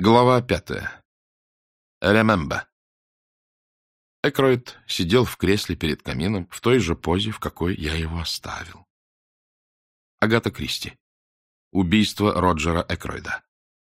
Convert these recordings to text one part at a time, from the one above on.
Глава 5. Remember. Экройд сидел в кресле перед камином в той же позе, в какой я его оставил. Агата Кристи. Убийство Роджера Экройда.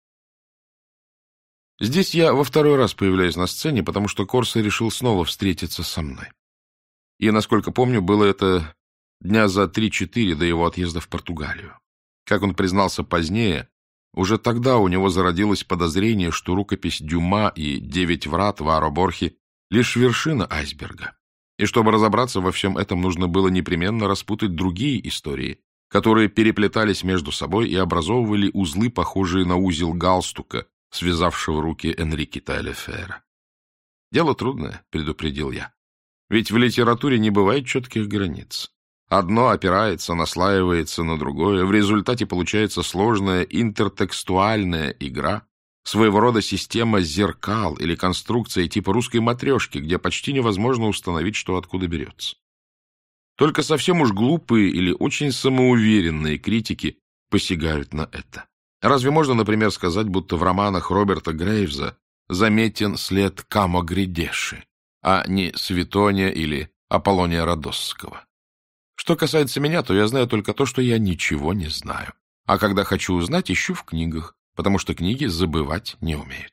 Здесь я во второй раз появляюсь на сцене, потому что Корсо решил снова встретиться со мной. И, насколько помню, было это дня за 3-4 до его отъезда в Португалию. Как он признался позднее, уже тогда у него зародилось подозрение, что рукопись Дюма и «Девять врат» Вааро Борхи — лишь вершина айсберга. И чтобы разобраться во всем этом, нужно было непременно распутать другие истории, которые переплетались между собой и образовывали узлы, похожие на узел галстука, связавшего руки Энрике Тайлефера. «Дело трудное», — предупредил я. «Ведь в литературе не бывает четких границ. Одно опирается, наслаивается на другое, в результате получается сложная интертекстуальная игра, своего рода система зеркал или конструкция типа русской матрешки, где почти невозможно установить, что откуда берется. Только совсем уж глупые или очень самоуверенные критики посягают на это. Разве можно, например, сказать, будто в романах Роберта Грейвза заметен след Камо-Гридеши, а не Светония или Аполлония Родосского? Что касается меня, то я знаю только то, что я ничего не знаю. А когда хочу узнать, ищу в книгах, потому что книги забывать не умеют.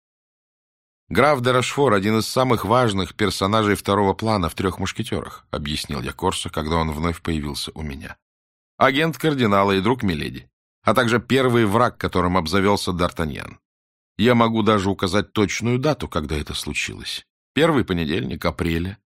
«Граф де Рошфор — один из самых важных персонажей второго плана в «Трех мушкетерах», — объяснил я Корсо, когда он вновь появился у меня. «Агент кардинала и друг Миледи, а также первый враг, которым обзавелся Д'Артаньян. Я могу даже указать точную дату, когда это случилось. Первый понедельник апреля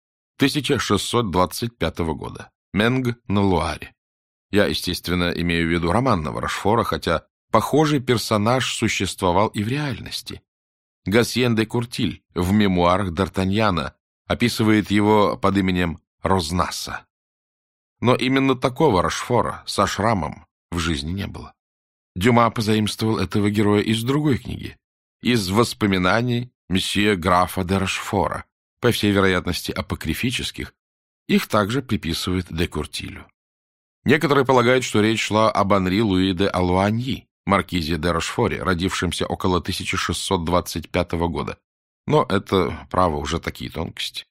1625 года. Менг на Луаре. Я, естественно, имею в виду романного Рошфора, хотя похожий персонаж существовал и в реальности. Гасьен де Куртиль в мемуарах Д'Артаньяна описывает его под именем Рознаса. Но именно такого Рошфора со шрамом в жизни не было. Дюма позаимствовал этого героя из другой книги, из воспоминаний месье графа де Рошфора, по всей вероятности апокрифических. Их также приписывают де Куртилю. Некоторые полагают, что речь шла об Анри Луи де Алуаньи, маркизе де Рошфоре, родившемся около 1625 года. Но это, право, уже такие тонкости.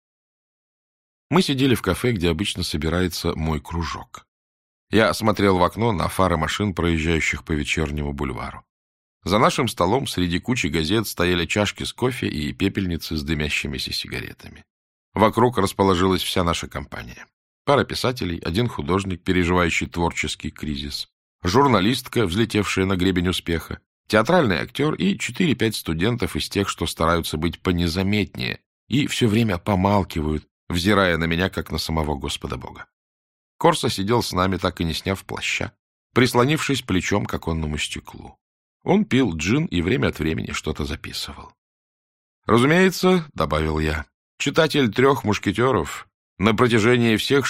Мы сидели в кафе, где обычно собирается мой кружок. Я смотрел в окно на фары машин, проезжающих по вечернему бульвару. За нашим столом среди кучи газет стояли чашки с кофе и пепельницы с дымящимися сигаретами. Вокруг расположилась вся наша компания. Пара писателей, один художник, переживающий творческий кризис, журналистка, взлетевшая на гребень успеха, театральный актер и 4-5 студентов из тех, что стараются быть понезаметнее и все время помалкивают, взирая на меня, как на самого Господа Бога. Корсо сидел с нами, так и не сняв плаща, прислонившись плечом к оконному стеклу. Он пил джин и время от времени что-то записывал. «Разумеется, — добавил я, — читатель «Трех мушкетеров» на протяжении всех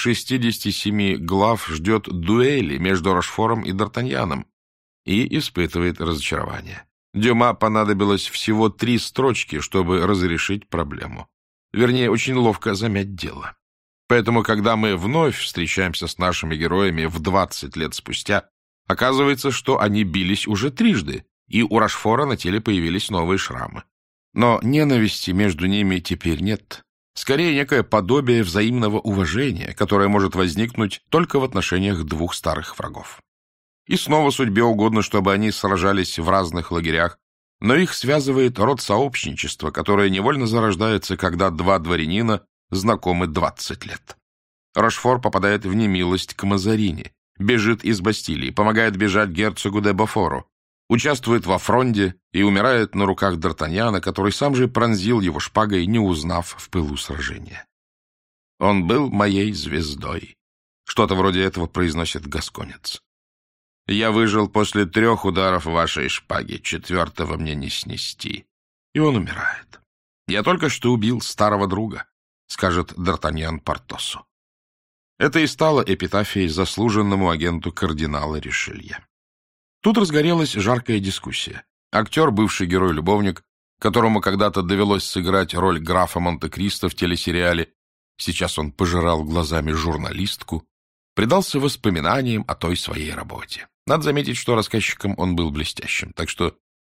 67 глав ждет дуэли между Рошфором и Д'Артаньяном и испытывает разочарование. Дюма понадобилось всего 3 строчки, чтобы разрешить проблему. Вернее, очень ловко замять дело. Поэтому, когда мы вновь встречаемся с нашими героями в 20 лет спустя, оказывается, что они бились уже трижды, и у Рошфора на теле появились новые шрамы. Но ненависти между ними теперь нет. Скорее, некое подобие взаимного уважения, которое может возникнуть только в отношениях двух старых врагов. И снова судьбе угодно, чтобы они сражались в разных лагерях, но их связывает род сообщничества, которое невольно зарождается, когда два дворянина знакомы 20 лет. Рошфор попадает в немилость к Мазарини, бежит из Бастилии, помогает бежать герцогу де Бофору, участвует во фронде и умирает на руках Д'Артаньяна, который сам же пронзил его шпагой, не узнав в пылу сражения. «Он был моей звездой», — что-то вроде этого произносит гасконец. «Я выжил после 3 ударов вашей шпаги, 4-го мне не снести». И он умирает. «Я только что убил старого друга», — скажет Д'Артаньян Портосу. Это и стало эпитафией заслуженному агенту кардинала Ришелье. Тут разгорелась жаркая дискуссия. Актер, бывший герой-любовник, которому когда-то довелось сыграть роль графа Монте-Кристо в телесериале, сейчас он пожирал глазами журналистку, предался воспоминаниям о той своей работе. Надо заметить, что рассказчиком он был блестящим, так что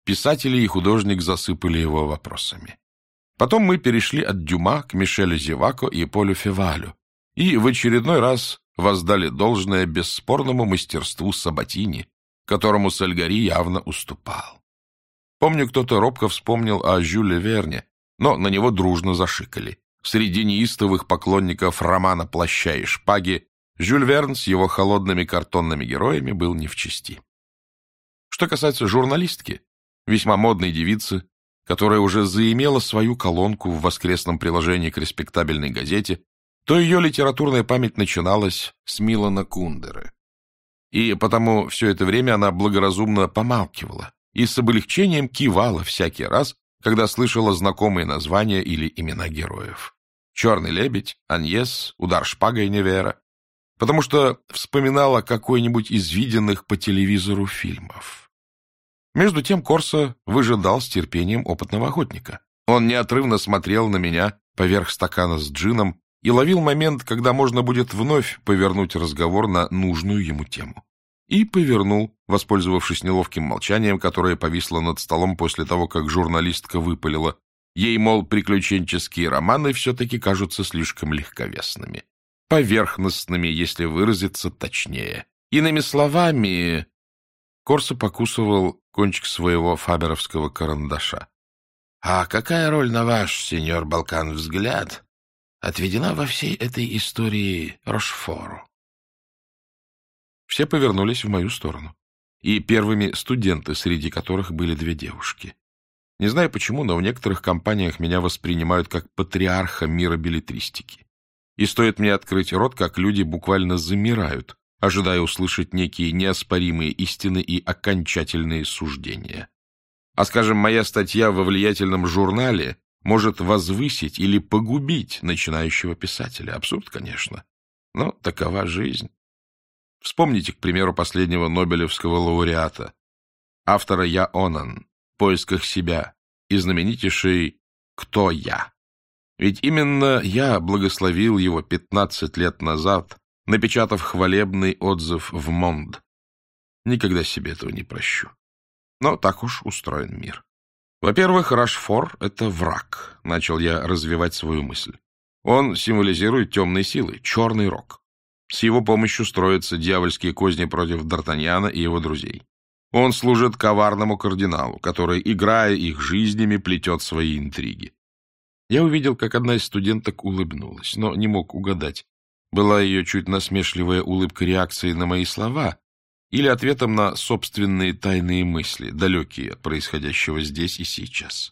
Писатели и художник засыпали его вопросами. Потом мы перешли от Дюма к Мишелю Зевако и Полю Февалю и в очередной раз воздали должное бесспорному мастерству Сабатини, которому Сальгари явно уступал. Помню, кто-то робко вспомнил о Жюле Верне, но на него дружно зашикали. Среди неистовых поклонников романа «Плаща и шпаги» Жюль Верн с его холодными картонными героями был не в чести. Что касается журналистки, весьма модной девицы, которая уже заимела свою колонку в воскресном приложении к респектабельной газете, то ее литературная память начиналась с Милана Кундеры. И потому все это время она благоразумно помалкивала и с облегчением кивала всякий раз, когда слышала знакомые названия или имена героев. «Черный лебедь», «Аньес», «Удар шпагой Невера», потому что вспоминала какой-нибудь из виденных по телевизору фильмов. Между тем Корсо выжидал с терпением опытного охотника. Он неотрывно смотрел на меня поверх стакана с джином и ловил момент, когда можно будет вновь повернуть разговор на нужную ему тему. И повернул, воспользовавшись неловким молчанием, которое повисло над столом после того, как журналистка выпалила. Ей, мол, приключенческие романы все-таки кажутся слишком легковесными. Поверхностными, если выразиться точнее. Иными словами... Корсо покусывал кончик своего фаберовского карандаша. — А какая роль, на ваш, сеньор Балкан, взгляд, отведена во всей этой истории Рошфору? Все повернулись в мою сторону. И первыми студенты, среди которых были две девушки. Не знаю почему, но в некоторых компаниях меня воспринимают как патриарха мира беллетристики. И стоит мне открыть рот, как люди буквально замирают, ожидая услышать некие неоспоримые истины и окончательные суждения. А, скажем, моя статья во влиятельном журнале может возвысить или погубить начинающего писателя. Абсурд, конечно, но такова жизнь. Вспомните, к примеру, последнего нобелевского лауреата, автора Я Онан, «В поисках себя» и знаменитейший «Кто я?». Ведь именно я благословил его 15 лет назад, напечатав хвалебный отзыв в Монд. Никогда себе этого не прощу. Но так уж устроен мир. Во-первых, Рошфор — это враг, начал я развивать свою мысль. Он символизирует темные силы, черный рок. С его помощью строятся дьявольские козни против Д'Артаньяна и его друзей. Он служит коварному кардиналу, который, играя их жизнями, плетет свои интриги. Я увидел, как одна из студенток улыбнулась, но не мог угадать, была ее чуть насмешливая улыбка реакцией на мои слова или ответом на собственные тайные мысли, далекие от происходящего здесь и сейчас.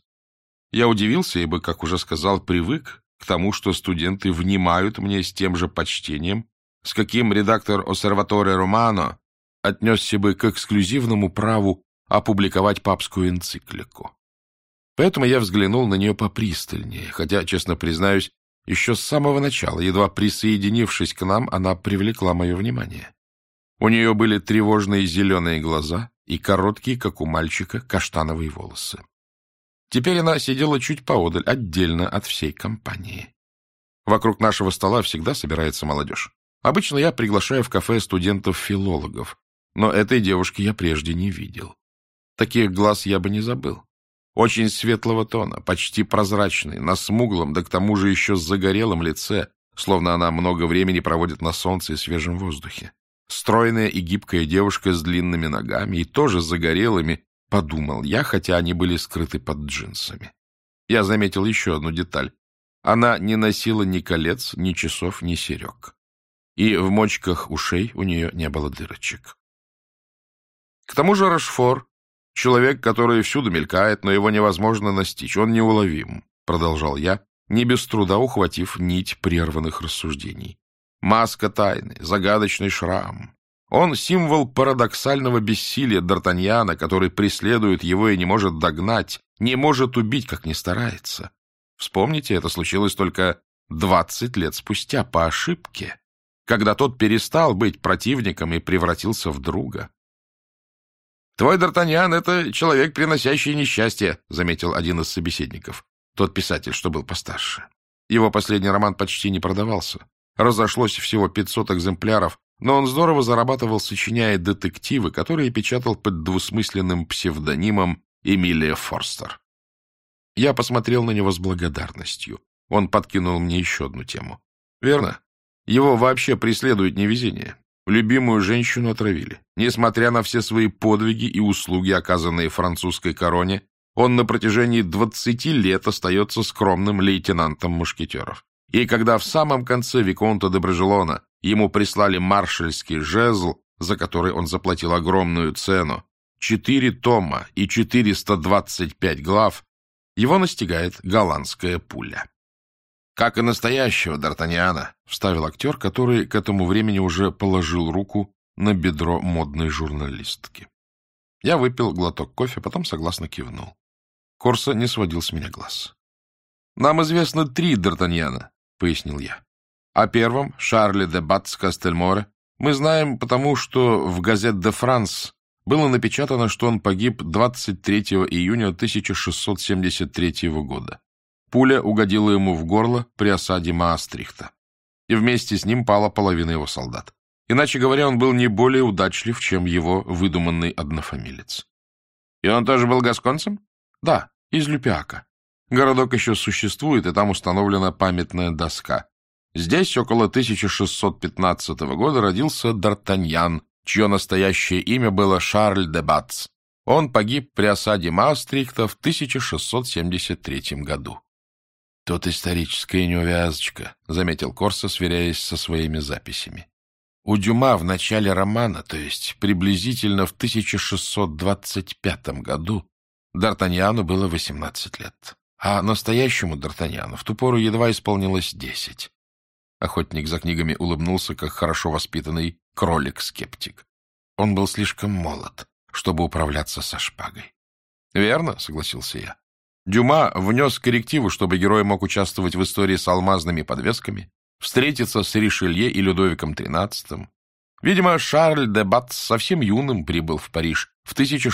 Я удивился, ибо, как уже сказал, привык к тому, что студенты внимают мне с тем же почтением, с каким редактор «Осерваторе Романо» отнесся бы к эксклюзивному праву опубликовать папскую энциклику. Поэтому я взглянул на нее попристальнее, хотя, честно признаюсь, еще с самого начала, едва присоединившись к нам, она привлекла мое внимание. У нее были тревожные зеленые глаза и короткие, как у мальчика, каштановые волосы. Теперь она сидела чуть поодаль, отдельно от всей компании. Вокруг нашего стола всегда собирается молодежь. Обычно я приглашаю в кафе студентов-филологов, но этой девушки я прежде не видел. Таких глаз я бы не забыл. Очень светлого тона, почти прозрачный, на смуглом, да к тому же еще с загорелым лице, словно она много времени проводит на солнце и свежем воздухе. Стройная и гибкая девушка с длинными ногами и тоже загорелыми, подумал я, хотя они были скрыты под джинсами. Я заметил еще одну деталь. Она не носила ни колец, ни часов, ни серег. И в мочках ушей у нее не было дырочек. К тому же Рошфор — человек, который всюду мелькает, но его невозможно настичь. Он неуловим, — продолжал я, не без труда ухватив нить прерванных рассуждений. Маска тайны, загадочный шрам. Он символ парадоксального бессилия Д'Артаньяна, который преследует его и не может догнать, не может убить, как ни старается. Вспомните, это случилось только 20 лет спустя, по ошибке, когда тот перестал быть противником и превратился в друга. «Твой Д'Артаньян — это человек, приносящий несчастье», — заметил один из собеседников, тот писатель, что был постарше. Его последний роман почти не продавался. Разошлось всего 500 экземпляров, но он здорово зарабатывал, сочиняя детективы, которые печатал под двусмысленным псевдонимом Эмилия Форстер. Я посмотрел на него с благодарностью. Он подкинул мне еще одну тему. Верно. Его вообще преследует невезение. Любимую женщину отравили. Несмотря на все свои подвиги и услуги, оказанные французской короне, он на протяжении 20 лет остается скромным лейтенантом мушкетеров. И когда в самом конце Виконта де Брожелона ему прислали маршальский жезл, за который он заплатил огромную цену, 4 тома и 425 глав, его настигает голландская пуля. «Как и настоящего Д'Артаньяна», — вставил актер, который к этому времени уже положил руку на бедро модной журналистки. Я выпил глоток кофе, потом согласно кивнул. Корсо не сводил с меня глаз. «Нам известно 3 Д'Артаньяна», — пояснил я. «О первом, Шарле де Батс-Кастельморе, мы знаем потому, что в «Газет де Франс» было напечатано, что он погиб 23 июня 1673 года. Пуля угодила ему в горло при осаде Маастрихта, и вместе с ним пала половина его солдат. Иначе говоря, он был не более удачлив, чем его выдуманный однофамилец. И он тоже был гасконцем? Да, из Люпиака. Городок еще существует, и там установлена памятная доска. Здесь около 1615 года родился Д'Артаньян, чье настоящее имя было Шарль де Батс. Он погиб при осаде Маастрихта в 1673 году. «Тут историческая неувязочка», — заметил Корсо, сверяясь со своими записями. У Дюма в начале романа, то есть приблизительно в 1625 году, Д'Артаньяну было 18 лет, а настоящему Д'Артаньяну в ту пору едва исполнилось 10. Охотник за книгами улыбнулся, как хорошо воспитанный кролик-скептик. Он был слишком молод, чтобы управляться со шпагой. «Верно», — согласился я. Дюма внес коррективы, чтобы герой мог участвовать в истории с алмазными подвесками, встретиться с Ришелье и Людовиком XIII. Видимо, Шарль де Батс совсем юным прибыл в Париж. В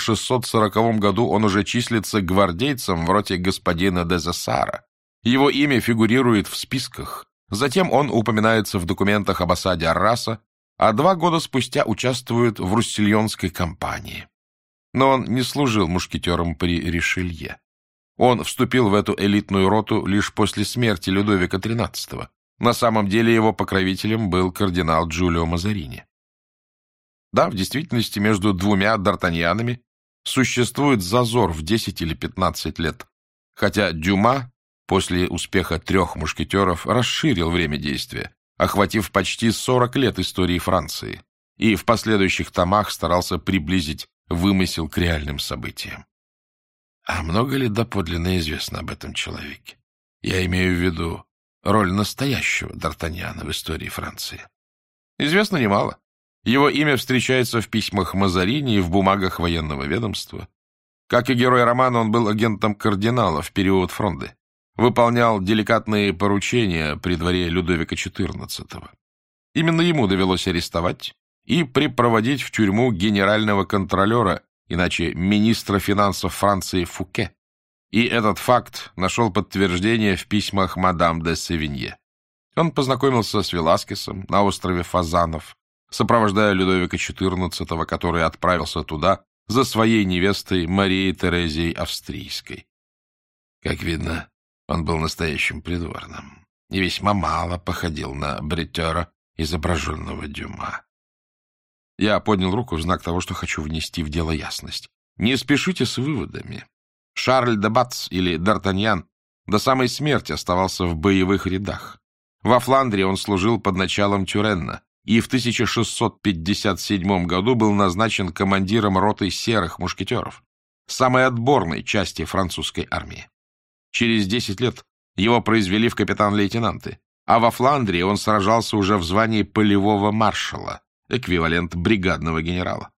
1640 году он уже числится гвардейцем в роте господина де Зессара. Его имя фигурирует в списках. Затем он упоминается в документах об осаде Арраса, а 2 года спустя участвует в Руссельонской кампании. Но он не служил мушкетером при Ришелье. Он вступил в эту элитную роту лишь после смерти Людовика XIII. На самом деле его покровителем был кардинал Джулио Мазарини. Да, в действительности между 2 Д'Артаньянами существует зазор в 10 или 15 лет, хотя Дюма после успеха 3 мушкетеров расширил время действия, охватив почти 40 лет истории Франции, и в последующих томах старался приблизить вымысел к реальным событиям. А много ли доподлинно известно об этом человеке? Я имею в виду роль настоящего Д'Артаньяна в истории Франции. Известно немало. Его имя встречается в письмах Мазарини и в бумагах военного ведомства. Как и герой романа, он был агентом кардинала в период Фронды. Выполнял деликатные поручения при дворе Людовика XIV. Именно ему довелось арестовать и припроводить в тюрьму генерального контролера, иначе министра финансов Франции Фуке. И этот факт нашел подтверждение в письмах мадам де Севинье. Он познакомился с Веласкесом на острове Фазанов, сопровождая Людовика XIV, который отправился туда за своей невестой Марией Терезией Австрийской. Как видно, он был настоящим придворным и весьма мало походил на бретера, изображенного Дюма. Я поднял руку в знак того, что хочу внести в дело ясность. Не спешите с выводами. Шарль де Батс или Д'Артаньян до самой смерти оставался в боевых рядах. Во Фландрии он служил под началом Тюренна и в 1657 году был назначен командиром роты серых мушкетеров, самой отборной части французской армии. Через 10 лет его произвели в капитан-лейтенанты, а во Фландрии он сражался уже в звании полевого маршала, эквивалент бригадного генерала.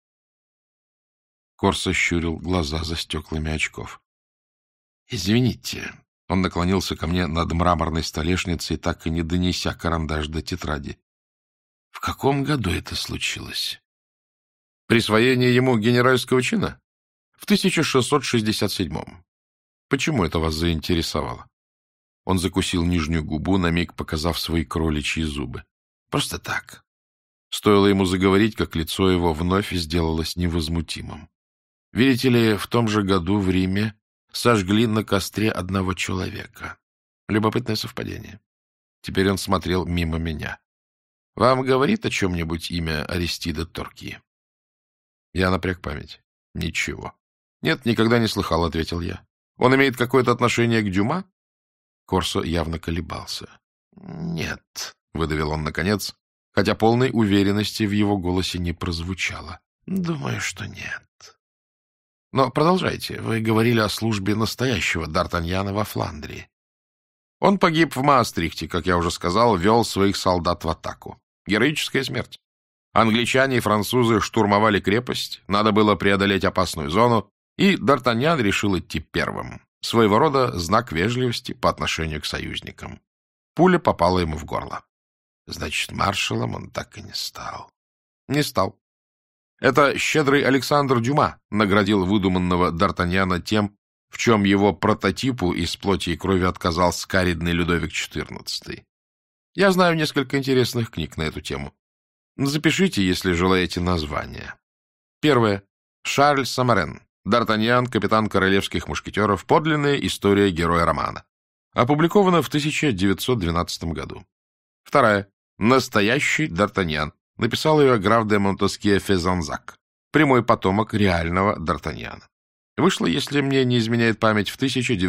Корсо щурил глаза за стеклами очков. «Извините», — он наклонился ко мне над мраморной столешницей, так и не донеся карандаш до тетради. «В каком году это случилось?» «Присвоение ему генеральского чина? В 1667-м. Почему это вас заинтересовало?» Он закусил нижнюю губу, на миг показав свои кроличьи зубы. «Просто так». Стоило ему заговорить, как лицо его вновь сделалось невозмутимым. Видите ли, в том же году в Риме сожгли на костре одного человека. Любопытное совпадение. Теперь он смотрел мимо меня. Вам говорит о чем-нибудь имя Аристида Торкии? Я напряг память. Ничего. Нет, никогда не слыхал, ответил я. Он имеет какое-то отношение к Дюма? Корсо явно колебался. Нет, выдавил он наконец, хотя полной уверенности в его голосе не прозвучало. Думаю, что нет. Но продолжайте. Вы говорили о службе настоящего Д'Артаньяна во Фландрии. Он погиб в Маастрихте, как я уже сказал, вел своих солдат в атаку. Героическая смерть. Англичане и французы штурмовали крепость, надо было преодолеть опасную зону, и Д'Артаньян решил идти первым. Своего рода знак вежливости по отношению к союзникам. Пуля попала ему в горло. Значит, маршалом он так и не стал. Не стал. Это щедрый Александр Дюма наградил выдуманного Д'Артаньяна тем, в чем его прототипу из плоти и крови отказал скаридный Людовик XIV. Я знаю несколько интересных книг на эту тему. Запишите, если желаете, названия. Первое. Шарль Самарен. Д'Артаньян, капитан королевских мушкетеров. Подлинная история героя романа. Опубликовано в 1912 году. Вторая. Настоящий Д'Артаньян. Написал ее граф де Монтескье-Фезанзак. Прямой потомок реального Д'Артаньяна. Вышло, если мне не изменяет память, в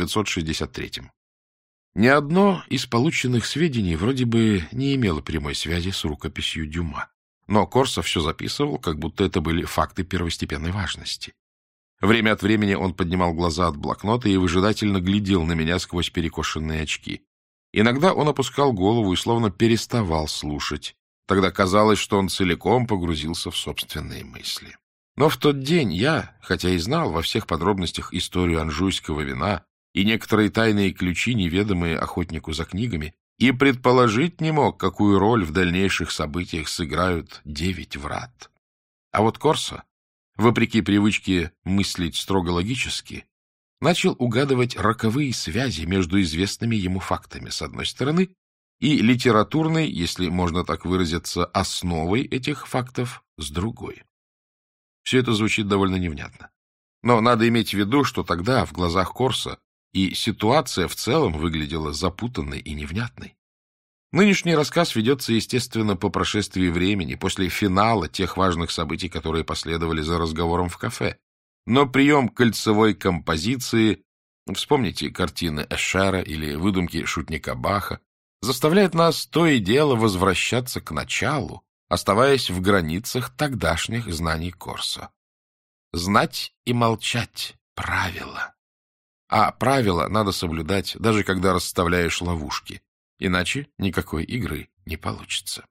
1963. Ни одно из полученных сведений вроде бы не имело прямой связи с рукописью Дюма. Но Корсо все записывал, как будто это были факты первостепенной важности. Время от времени он поднимал глаза от блокнота и выжидательно глядел на меня сквозь перекошенные очки. Иногда он опускал голову и словно переставал слушать. Тогда казалось, что он целиком погрузился в собственные мысли. Но в тот день я, хотя и знал во всех подробностях историю анжуйского вина и некоторые тайные ключи, неведомые охотнику за книгами, и предположить не мог, какую роль в дальнейших событиях сыграют 9 врат. А вот Корсо, вопреки привычке мыслить строго логически, начал угадывать роковые связи между известными ему фактами, с одной стороны, и литературной, если можно так выразиться, основой этих фактов, с другой. Все это звучит довольно невнятно. Но надо иметь в виду, что тогда в глазах Корсо и ситуация в целом выглядела запутанной и невнятной. Нынешний рассказ ведется, естественно, по прошествии времени, после финала тех важных событий, которые последовали за разговором в кафе. Но прием кольцевой композиции, вспомните картины Эшера или выдумки шутника Баха, заставляет нас то и дело возвращаться к началу, оставаясь в границах тогдашних знаний Корсо. Знать и молчать — правило. А правила надо соблюдать, даже когда расставляешь ловушки. Иначе никакой игры не получится.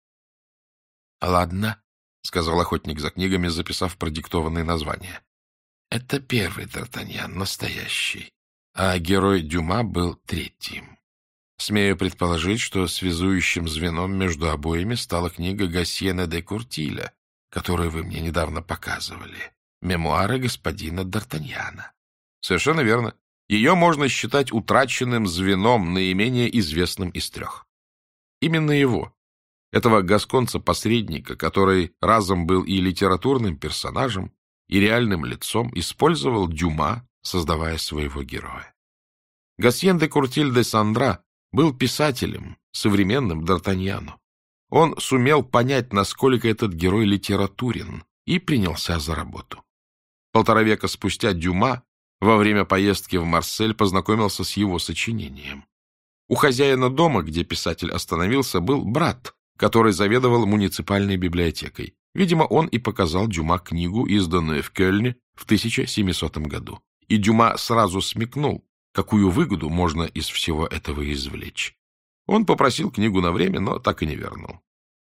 — Ладно, — сказал охотник за книгами, записав продиктованные названия. — Это первый Д'Артаньян, настоящий, а герой Дюма был третьим. Смею предположить, что связующим звеном между обоими стала книга Гассьена де Куртиля, которую вы мне недавно показывали. «Мемуары господина Д'Артаньяна». Совершенно верно. Ее можно считать утраченным звеном, наименее известным из трех. Именно его, этого гасконца-посредника, который разом был и литературным персонажем, и реальным лицом, использовал Дюма, создавая своего героя. Гассьен де Куртиль де Сандра был писателем, современным Д'Артаньяну. Он сумел понять, насколько этот герой литературен, и принялся за работу. 1,5 века спустя Дюма во время поездки в Марсель познакомился с его сочинением. У хозяина дома, где писатель остановился, был брат, который заведовал муниципальной библиотекой. Видимо, он и показал Дюма книгу, изданную в Кёльне в 1700 году. И Дюма сразу смекнул, какую выгоду можно из всего этого извлечь. Он попросил книгу на время, но так и не вернул.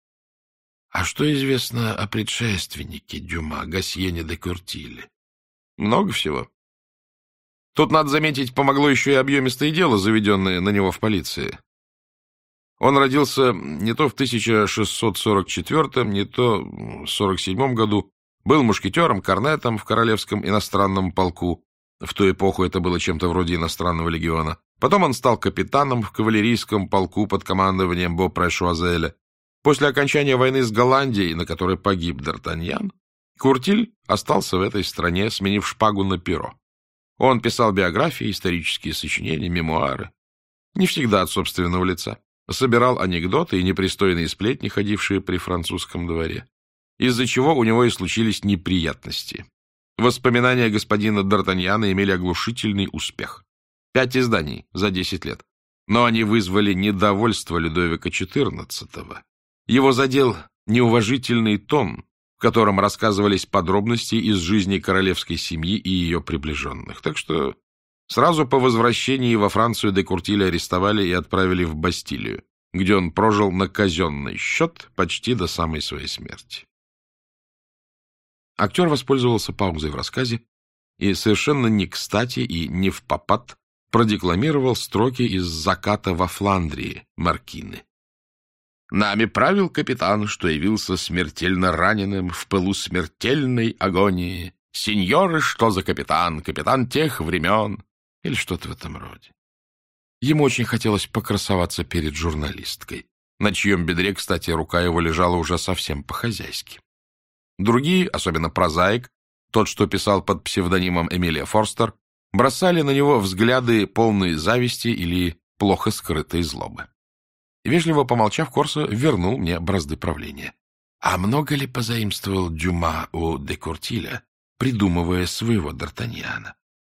А что известно о предшественнике Дюма, Гассьене де Куртиле? Много всего. Тут, надо заметить, помогло еще и объемистое дело, заведенное на него в полиции. Он родился не то в 1644, не то в 47 году, был мушкетером, корнетом в Королевском иностранном полку. В ту эпоху это было чем-то вроде иностранного легиона. Потом он стал капитаном в кавалерийском полку под командованием Бопре-Шуазеля. После окончания войны с Голландией, на которой погиб Д'Артаньян, Куртиль остался в этой стране, сменив шпагу на перо. Он писал биографии, исторические сочинения, мемуары. Не всегда от собственного лица. Собирал анекдоты и непристойные сплетни, ходившие при французском дворе, из-за чего у него и случились неприятности. Воспоминания господина Д'Артаньяна имели оглушительный успех. 5 изданий за 10 лет. Но они вызвали недовольство Людовика XIV. Его задел неуважительный тон, в котором рассказывались подробности из жизни королевской семьи и ее приближенных. Так что сразу по возвращении во Францию де Куртиля арестовали и отправили в Бастилию, где он прожил на казенный счет почти до самой своей смерти. Актер воспользовался паузой в рассказе и совершенно не кстати и не впопад продекламировал строки из «Заката во Фландрии» Маркины. «Нами правил капитан, что явился смертельно раненым в пылу смертельной агонии. Сеньоры, что за капитан? Капитан тех времен». Или что-то в этом роде. Ему очень хотелось покрасоваться перед журналисткой, на чьем бедре, кстати, рука его лежала уже совсем по-хозяйски. Другие, особенно прозаик, тот, что писал под псевдонимом Эмилия Форстер, бросали на него взгляды, полные зависти или плохо скрытой злобы. Вежливо помолчав, Корсо вернул мне бразды правления. А много ли позаимствовал Дюма у де Куртиля, придумывая своего Д'Артаньяна?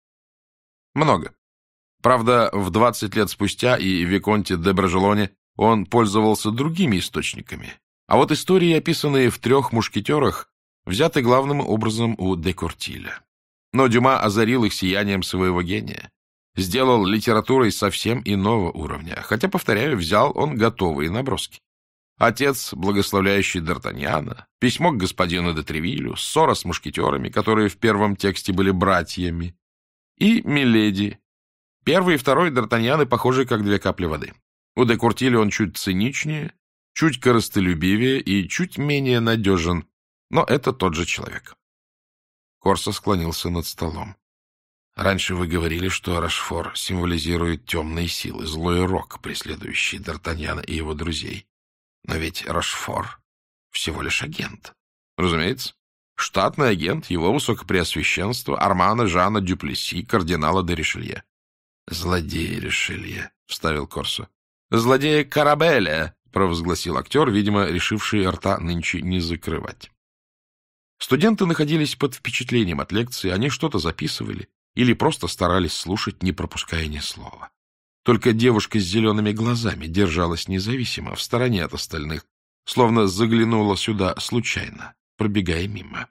Много. Правда, в 20 лет спустя и Виконте де Брожелоне он пользовался другими источниками. А вот истории, описанные в «Трех мушкетерах», взяты главным образом у де Куртиля. Но Дюма озарил их сиянием своего гения. Сделал литературой совсем иного уровня, хотя, повторяю, взял он готовые наброски. Отец, благословляющий Д'Артаньяна, письмо к господину де Тревилю, ссора с мушкетерами, которые в первом тексте были братьями, и Миледи. Первый и второй Д'Артаньяны похожи, как две капли воды. У де Куртиля он чуть циничнее, чуть корыстолюбивее и чуть менее надежен, но это тот же человек. Корсо склонился над столом. Раньше вы говорили, что Рошфор символизирует темные силы, злой рок, преследующий Д'Артаньяна и его друзей. Но ведь Рошфор всего лишь агент. Разумеется, штатный агент его высокопреосвященства Армана Жана Дюплесси, кардинала де Ришелье. «Злодей Ришелье», — вставил Корсо. «Злодея Карабеля», — провозгласил актер, видимо, решивший рта нынче не закрывать. Студенты находились под впечатлением от лекции, они что-то записывали или просто старались слушать, не пропуская ни слова. Только девушка с зелеными глазами держалась независимо, в стороне от остальных, словно заглянула сюда случайно, пробегая мимо.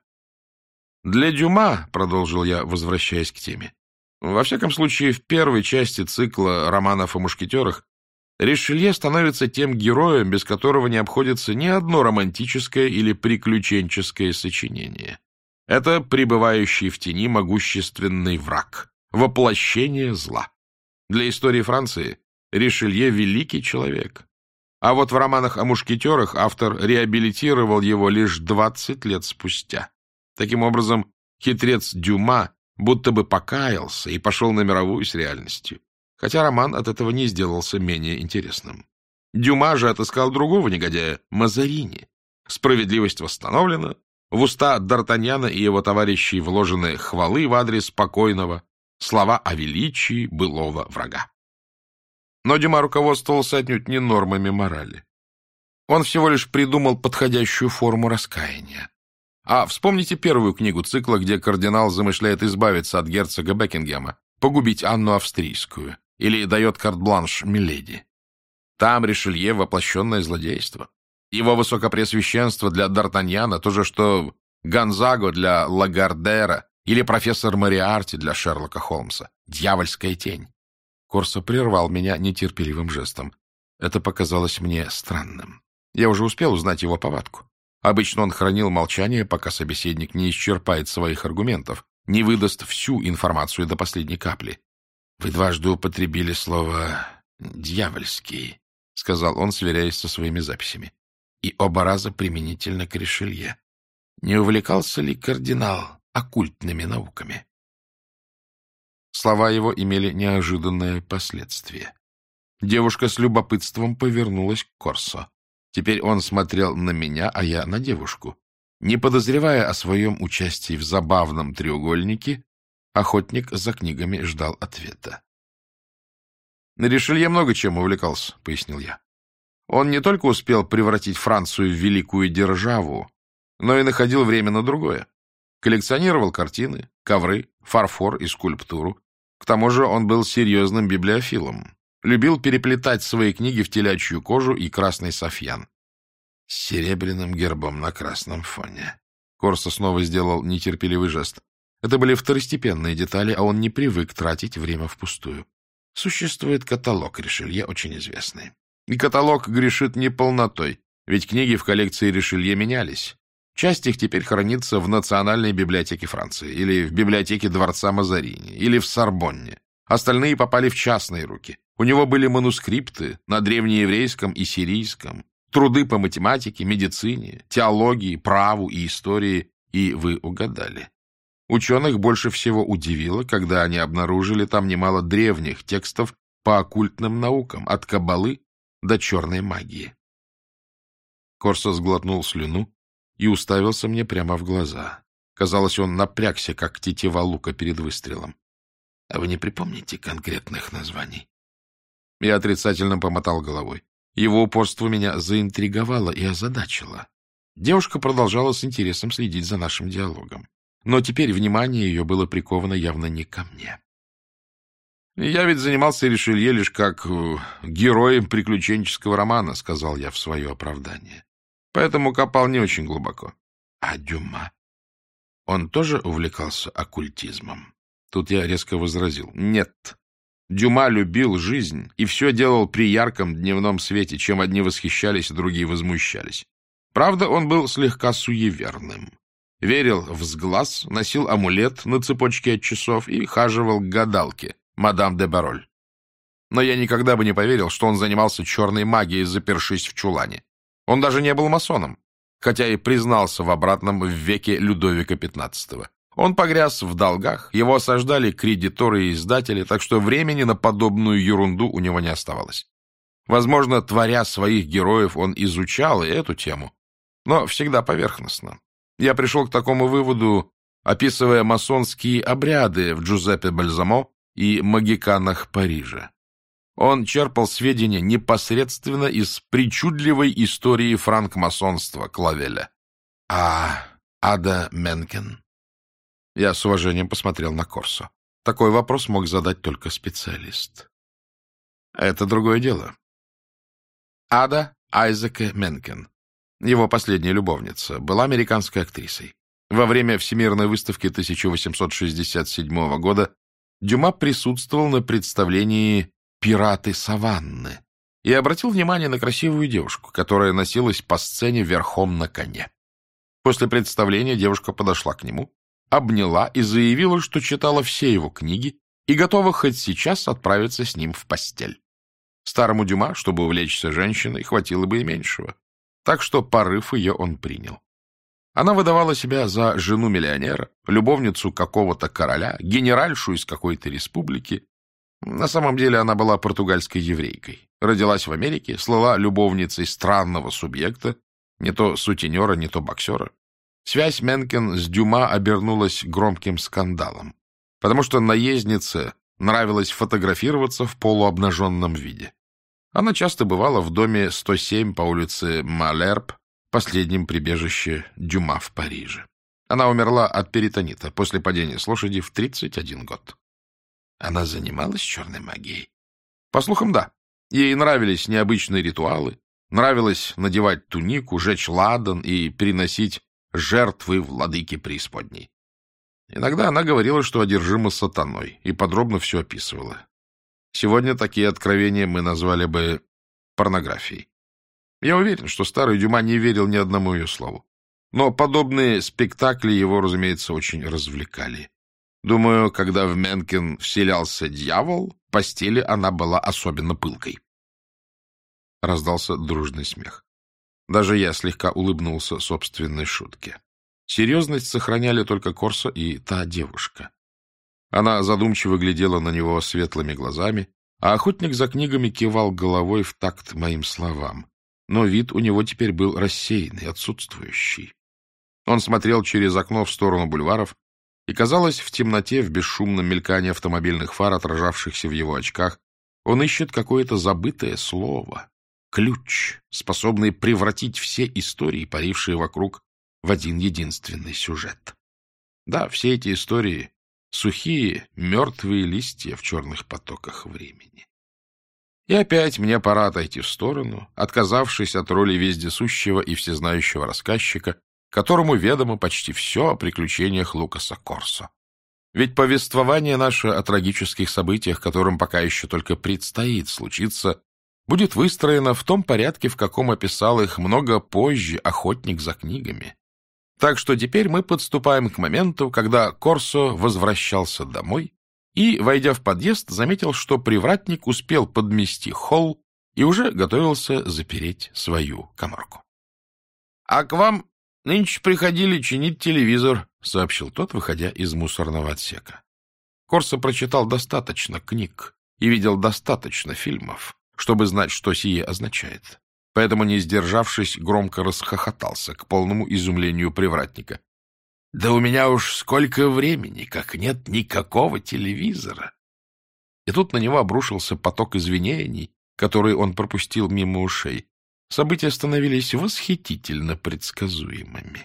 «Для Дюма», — продолжил я, возвращаясь к теме, во всяком случае, в первой части цикла романов о мушкетерах Ришелье становится тем героем, без которого не обходится ни одно романтическое или приключенческое сочинение. Это пребывающий в тени могущественный враг, воплощение зла. Для истории Франции Ришелье — великий человек. А вот в романах о мушкетерах автор реабилитировал его лишь 20 лет спустя. Таким образом, хитрец Дюма будто бы покаялся и пошел на мировую с реальностью, хотя роман от этого не сделался менее интересным. Дюма же отыскал другого негодяя — Мазарини. Справедливость восстановлена, в уста Д'Артаньяна и его товарищей вложены хвалы в адрес покойного, слова о величии былого врага. Но Дюма руководствовался отнюдь не нормами морали. Он всего лишь придумал подходящую форму раскаяния. А вспомните первую книгу цикла, где кардинал замышляет избавиться от герцога Бекингема, погубить Анну Австрийскую, или дает карт-бланш Миледи. Там Ришелье — воплощенное злодейство. Его высокопреосвященство для Д'Артаньяна то же, что Гонзаго для Лагардера или профессор Мориарти для Шерлока Холмса. Дьявольская тень. Корсо прервал меня нетерпеливым жестом. Это показалось мне странным. Я уже успел узнать его повадку. Обычно он хранил молчание, пока собеседник не исчерпает своих аргументов, не выдаст всю информацию до последней капли. «Вы дважды употребили слово «дьявольский», — сказал он, сверяясь со своими записями, «и оба раза применительно к Ришелье. Не увлекался ли кардинал оккультными науками?» Слова его имели неожиданное последствие. Девушка с любопытством повернулась к Корсо. Теперь он смотрел на меня, а я на девушку. Не подозревая о своем участии в забавном треугольнике, охотник за книгами ждал ответа. «Ришелье много чем увлекался», — пояснил я. «Он не только успел превратить Францию в великую державу, но и находил время на другое. Коллекционировал картины, ковры, фарфор и скульптуру. К тому же он был серьезным библиофилом. Любил переплетать свои книги в телячью кожу и красный софьян. С серебряным гербом на красном фоне». Корсо снова сделал нетерпеливый жест. Это были второстепенные детали, а он не привык тратить время впустую. Существует каталог Ришелье, очень известный. И каталог грешит неполнотой, ведь книги в коллекции Ришелье менялись. Часть их теперь хранится в Национальной библиотеке Франции, или в библиотеке дворца Мазарини, или в Сорбонне. Остальные попали в частные руки. У него были манускрипты на древнееврейском и сирийском, труды по математике, медицине, теологии, праву и истории, и вы угадали. Ученых больше всего удивило, когда они обнаружили там немало древних текстов по оккультным наукам, от каббалы до черной магии. Корсо сглотнул слюну и уставился мне прямо в глаза. Казалось, он напрягся, как тетива лука перед выстрелом. — А вы не припомните конкретных названий? Я отрицательно помотал головой. Его упорство меня заинтриговало и озадачило. Девушка продолжала с интересом следить за нашим диалогом. Но теперь внимание ее было приковано явно не ко мне. «Я ведь занимался Ришелье лишь как героем приключенческого романа», — сказал я в свое оправдание. «Поэтому копал не очень глубоко». «А Дюма? Он тоже увлекался оккультизмом?» Тут я резко возразил. «Нет. Дюма любил жизнь и все делал при ярком дневном свете, чем одни восхищались, другие возмущались. Правда, он был слегка суеверным. Верил в сглаз, носил амулет на цепочке от часов и хаживал к гадалке, мадам де Бароль. Но я никогда бы не поверил, что он занимался черной магией, запершись в чулане. Он даже не был масоном, хотя и признался в обратном в веке Людовика XV. Он погряз в долгах, его осаждали кредиторы и издатели, так что времени на подобную ерунду у него не оставалось. Возможно, творя своих героев, он изучал и эту тему, но всегда поверхностно. Я пришел к такому выводу, описывая масонские обряды в Джузеппе Бальзамо и магиканах Парижа. Он черпал сведения непосредственно из причудливой истории франкмасонства Клавеля. А Ада Менкен? Я с уважением посмотрел на Корсо. Такой вопрос мог задать только специалист. Это другое дело. Ада Айзека Менкен, его последняя любовница, была американской актрисой. Во время Всемирной выставки 1867 года Дюма присутствовал на представлении «Пираты саванны» и обратил внимание на красивую девушку, которая носилась по сцене верхом на коне. После представления девушка подошла к нему, обняла и заявила, что читала все его книги и готова хоть сейчас отправиться с ним в постель. Старому Дюма, чтобы увлечься женщиной, хватило бы и меньшего. Так что порыв ее он принял. Она выдавала себя за жену миллионера, любовницу какого-то короля, генеральшу из какой-то республики. На самом деле она была португальской еврейкой. Родилась в Америке, слыла любовницей странного субъекта, не то сутенера, не то боксера. Связь Менкен с Дюма обернулась громким скандалом, потому что наезднице нравилось фотографироваться в полуобнаженном виде. Она часто бывала в доме 107 по улице Малерб, последнем прибежище Дюма в Париже. Она умерла от перитонита после падения с лошади в 31 год. Она занималась черной магией? По слухам, да. Ей нравились необычные ритуалы, нравилось надевать тунику, жечь ладан и приносить жертвы владыке преисподней. Иногда она говорила, что одержима сатаной, и подробно все описывала. Сегодня такие откровения мы назвали бы порнографией. Я уверен, что старый Дюма не верил ни одному ее слову. Но подобные спектакли его, разумеется, очень развлекали. Думаю, когда в Менкен вселялся дьявол, в постели она была особенно пылкой. Раздался дружный смех. Даже я слегка улыбнулся собственной шутке. Серьезность сохраняли только Корсо и та девушка. Она задумчиво глядела на него светлыми глазами, а охотник за книгами кивал головой в такт моим словам. Но вид у него теперь был рассеянный, отсутствующий. Он смотрел через окно в сторону бульваров, и, казалось, в темноте, в бесшумном мелькании автомобильных фар, отражавшихся в его очках, он ищет какое-то забытое слово, ключ, способный превратить все истории, парившие вокруг, в один единственный сюжет. Да, все эти истории — сухие, мертвые листья в черных потоках времени. И опять мне пора отойти в сторону, отказавшись от роли вездесущего и всезнающего рассказчика, которому ведомо почти все о приключениях Лукаса Корсо. Ведь повествование наше о трагических событиях, которым пока еще только предстоит случиться, будет выстроено в том порядке, в каком описал их много позже охотник за книгами. Так что теперь мы подступаем к моменту, когда Корсо возвращался домой и, войдя в подъезд, заметил, что привратник успел подмести холл и уже готовился запереть свою каморку. — А к вам нынче приходили чинить телевизор, — сообщил тот, выходя из мусорного отсека. Корсо прочитал достаточно книг и видел достаточно фильмов, чтобы знать, что сие означает. Поэтому, не сдержавшись, громко расхохотался к полному изумлению привратника. — Да у меня уж сколько времени, как нет никакого телевизора! И тут на него обрушился поток извинений, который он пропустил мимо ушей. События становились восхитительно предсказуемыми.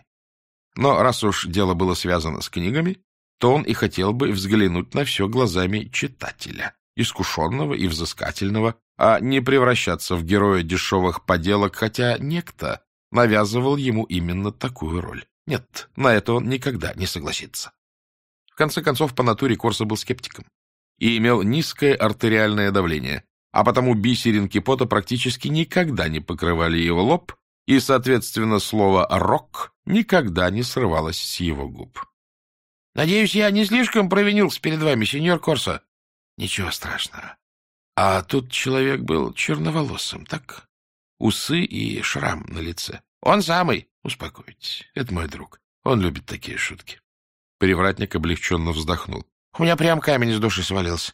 Но раз уж дело было связано с книгами, то он и хотел бы взглянуть на все глазами читателя, искушенного и взыскательного, а не превращаться в героя дешевых поделок, хотя некто навязывал ему именно такую роль. Нет, на это он никогда не согласится. В конце концов, по натуре Корсо был скептиком и имел низкое артериальное давление, а потому бисеринки пота практически никогда не покрывали его лоб, и, соответственно, слово «рок» никогда не срывалось с его губ. — Надеюсь, я не слишком провинился перед вами, сеньор Корсо? — Ничего страшного. А тут человек был черноволосым, так? Усы и шрам на лице. — Он самый. — Успокойтесь, это мой друг. Он любит такие шутки. Привратник облегченно вздохнул. — У меня прям камень с души свалился.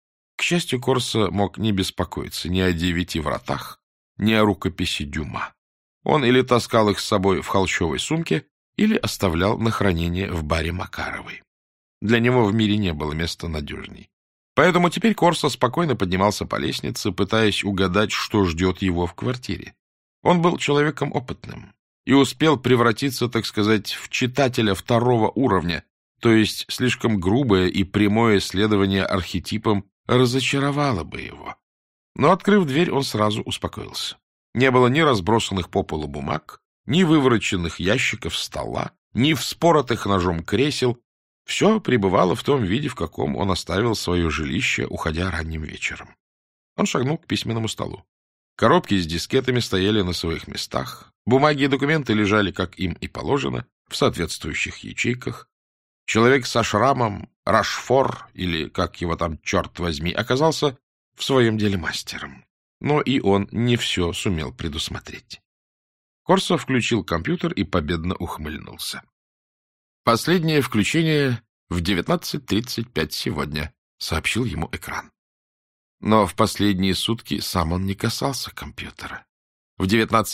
К счастью, Корсо мог не беспокоиться ни о 9 вратах, ни о рукописи Дюма. Он или таскал их с собой в холщовой сумке, или оставлял на хранение в баре Макаровой. Для него в мире не было места надежней. Поэтому теперь Корсо спокойно поднимался по лестнице, пытаясь угадать, что ждет его в квартире. Он был человеком опытным и успел превратиться, так сказать, в читателя второго уровня, то есть слишком грубое и прямое следование архетипам разочаровало бы его. Но, открыв дверь, он сразу успокоился. Не было ни разбросанных по полу бумаг, ни вывороченных ящиков стола, ни вспоротых ножом кресел. Все пребывало в том виде, в каком он оставил свое жилище, уходя ранним вечером. Он шагнул к письменному столу. Коробки с дискетами стояли на своих местах, бумаги и документы лежали, как им и положено, в соответствующих ячейках. Человек со шрамом, Рашфор, или как его там, черт возьми, оказался в своем деле мастером. Но и он не все сумел предусмотреть. Корсо включил компьютер и победно ухмыльнулся. «Последнее включение в 19:35 сегодня», — сообщил ему экран. Но в последние сутки сам он не касался компьютера. В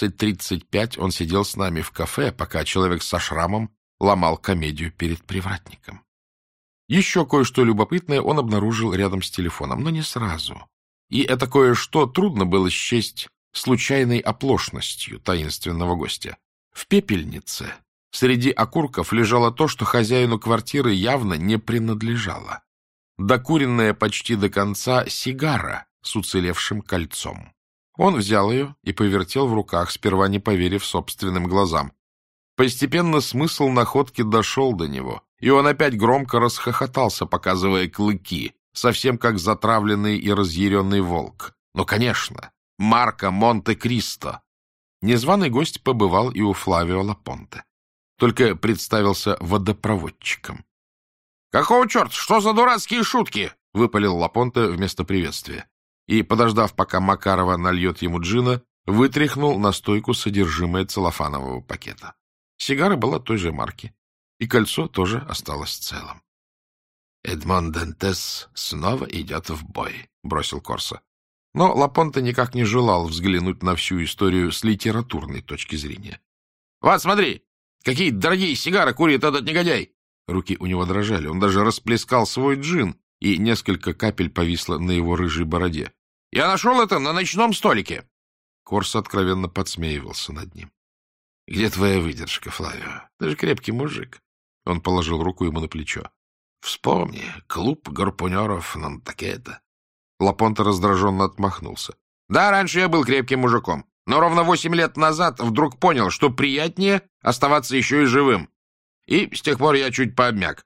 19:35 он сидел с нами в кафе, пока человек со шрамом ломал комедию перед привратником. Еще кое-что любопытное он обнаружил рядом с телефоном, но не сразу. И это кое-что трудно было счесть случайной оплошностью таинственного гостя. В пепельнице среди окурков лежало то, что хозяину квартиры явно не принадлежало. Докуренная почти до конца сигара с уцелевшим кольцом. Он взял ее и повертел в руках, сперва не поверив собственным глазам. Постепенно смысл находки дошел до него, и он опять громко расхохотался, показывая клыки, совсем как затравленный и разъяренный волк. Ну, конечно, марка Монте-Кристо. Незваный гость побывал и у Флавио Лапонте. Только представился водопроводчиком. — Какого черта? Что за дурацкие шутки? — выпалил Лапонте вместо приветствия. И, подождав, пока Макарова нальет ему джина, вытряхнул на стойку содержимое целлофанового пакета. Сигара была той же марки, и кольцо тоже осталось целым. — Эдмон Дантес снова идет в бой, — бросил Корсо. Но Лапонте никак не желал взглянуть на всю историю с литературной точки зрения. — Вот, смотри, Какие дорогие сигары курит этот негодяй! Руки у него дрожали. Он даже расплескал свой джин, и несколько капель повисло на его рыжей бороде. — Я нашел это на ночном столике. Корсо откровенно подсмеивался над ним. — Где твоя выдержка, Флавио? Ты же крепкий мужик. Он положил руку ему на плечо. — Вспомни, клуб гарпунеров Нантакета. Лапонте раздраженно отмахнулся. — Да, раньше я был крепким мужиком, но ровно 8 лет назад вдруг понял, что приятнее оставаться еще и живым. И с тех пор я чуть пообмяк.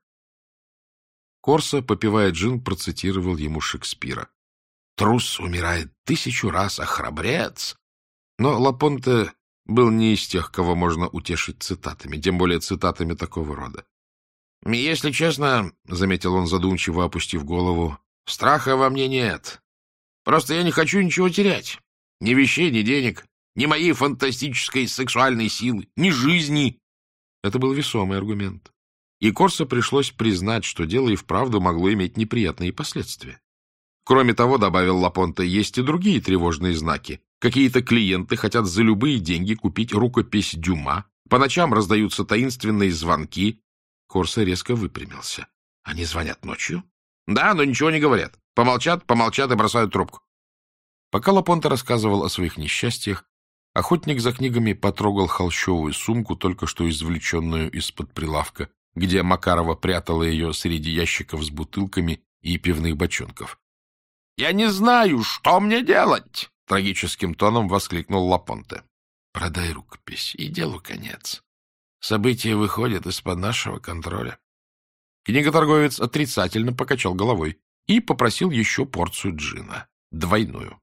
Корсо, попивая джин, процитировал ему Шекспира. «Трус умирает 1000 раз, а храбрец...» Но Лапонте был не из тех, кого можно утешить цитатами, тем более цитатами такого рода. «Если честно, — заметил он, задумчиво опустив голову, — страха во мне нет. Просто я не хочу ничего терять. Ни вещей, ни денег, ни моей фантастической сексуальной силы, ни жизни». Это был весомый аргумент. И Корсо пришлось признать, что дело и вправду могло иметь неприятные последствия. Кроме того, добавил Лапонте, есть и другие тревожные знаки. Какие-то клиенты хотят за любые деньги купить рукопись Дюма, по ночам раздаются таинственные звонки. Корсо резко выпрямился. Они звонят ночью? Да, но ничего не говорят. Помолчат и бросают трубку. Пока Лапонте рассказывал о своих несчастьях, охотник за книгами потрогал холщовую сумку, только что извлеченную из-под прилавка, где Макарова прятала ее среди ящиков с бутылками и пивных бочонков. — Я не знаю, что мне делать! — трагическим тоном воскликнул Лапонте. — Продай рукопись, и делу конец. События выходят из-под нашего контроля. Книготорговец отрицательно покачал головой и попросил еще порцию джина, двойную.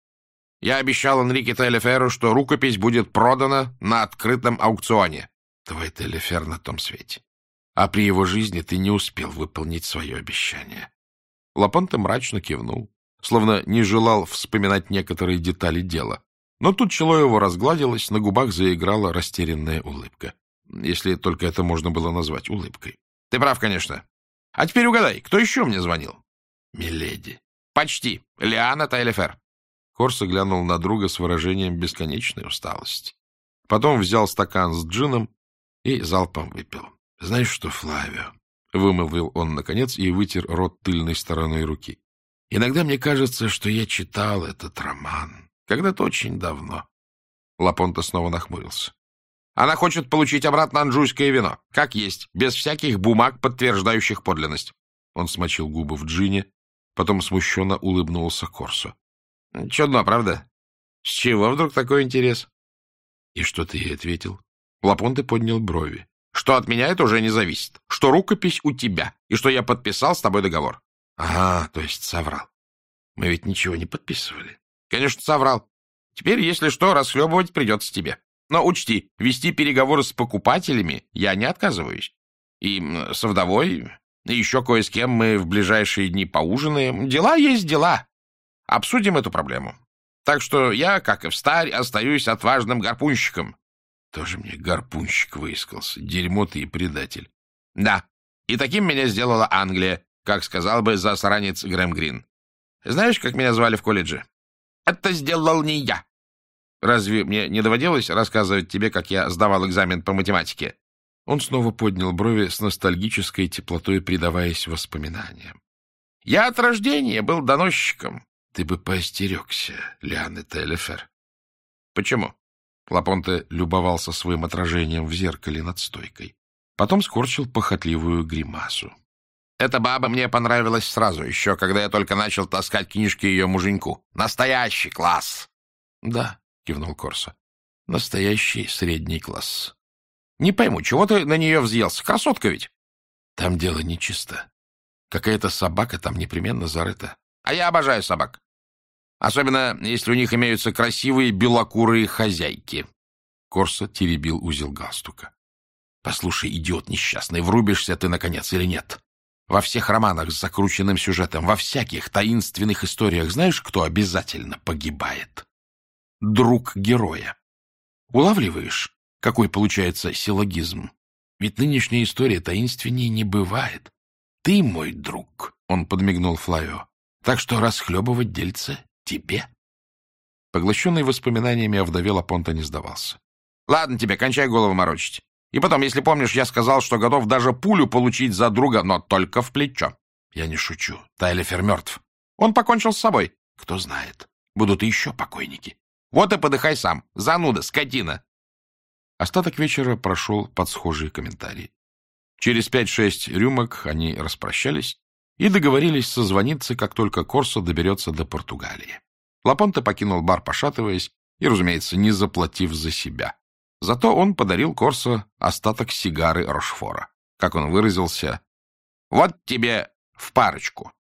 — Я обещал Энрике Таллеферу, что рукопись будет продана на открытом аукционе. Твой Таллефер на том свете. А при его жизни ты не успел выполнить свое обещание. Лапонте мрачно кивнул, словно не желал вспоминать некоторые детали дела. Но тут чело его разгладилось, на губах заиграла растерянная улыбка. Если только это можно было назвать улыбкой. — Ты прав, конечно. А теперь угадай, кто еще мне звонил? — Миледи. — Почти. Лиана Таллефер. Корсо глянул на друга с выражением бесконечной усталости. Потом взял стакан с джином и залпом выпил. — Знаешь что, Флавио? — вымолвил он, наконец, и вытер рот тыльной стороной руки. — Иногда мне кажется, что я читал этот роман. Когда-то очень давно. Лапонте снова нахмурился. — Она хочет получить обратно анжуйское вино. Как есть, без всяких бумаг, подтверждающих подлинность. Он смочил губы в джине, потом смущенно улыбнулся Корсо. — Чудно, правда? С чего вдруг такой интерес? — И что ты ей ответил? Лапонте поднял брови. Что от меня это уже не зависит. Что рукопись у тебя, и что я подписал с тобой договор. — Ага, то есть соврал. Мы ведь ничего не подписывали. — Конечно, соврал. Теперь, если что, расхлебывать придется тебе. Но учти, вести переговоры с покупателями я не отказываюсь. И со вдовой, и еще кое с кем мы в ближайшие дни поужинаем. Дела есть дела. Обсудим эту проблему. Так что я, как и встарь, остаюсь отважным гарпунщиком. Тоже мне гарпунщик выискался. Дерьмо ты и предатель. Да, и таким меня сделала Англия, как сказал бы засранец Грэм Грин. Знаешь, как меня звали в колледже? Это сделал не я. Разве мне не доводилось рассказывать тебе, как я сдавал экзамен по математике? Он снова поднял брови с ностальгической теплотой, предаваясь воспоминаниям. Я от рождения был доносчиком. Ты бы поостерегся, Лианы Таллефер. Почему? Лапонте любовался своим отражением в зеркале над стойкой. Потом скорчил похотливую гримасу. Эта баба мне понравилась сразу, еще когда я только начал таскать книжки ее муженьку. Настоящий класс! — Да, — кивнул Корсо, — настоящий средний класс. — Не пойму, чего ты на нее взъелся? Красотка ведь? — Там дело нечисто. Какая-то собака там непременно зарыта. А я обожаю собак. Особенно, если у них имеются красивые белокурые хозяйки. Корсо теребил узел галстука. — Послушай, идиот несчастный, врубишься ты, наконец, или нет? Во всех романах с закрученным сюжетом, во всяких таинственных историях знаешь, кто обязательно погибает? Друг героя. Улавливаешь, какой получается силлогизм? Ведь нынешняя история таинственнее не бывает. Ты мой друг, — он подмигнул Флавио, — так что расхлебывать дельце тебе. Поглощенный воспоминаниями о вдове Лапонте не сдавался. — Ладно тебе, кончай голову морочить. И потом, если помнишь, я сказал, что готов даже пулю получить за друга, но только в плечо. Я не шучу. Тайлефер мертв. Он покончил с собой. Кто знает. Будут и еще покойники. Вот и подыхай сам. Зануда, скотина. Остаток вечера прошел под схожие комментарии. Через 5-6 рюмок они распрощались и договорились созвониться, как только Корсо доберется до Португалии. Лапонте покинул бар, пошатываясь, и, разумеется, не заплатив за себя. Зато он подарил Корсо остаток сигары Рошфора. Как он выразился, вот тебе в парочку.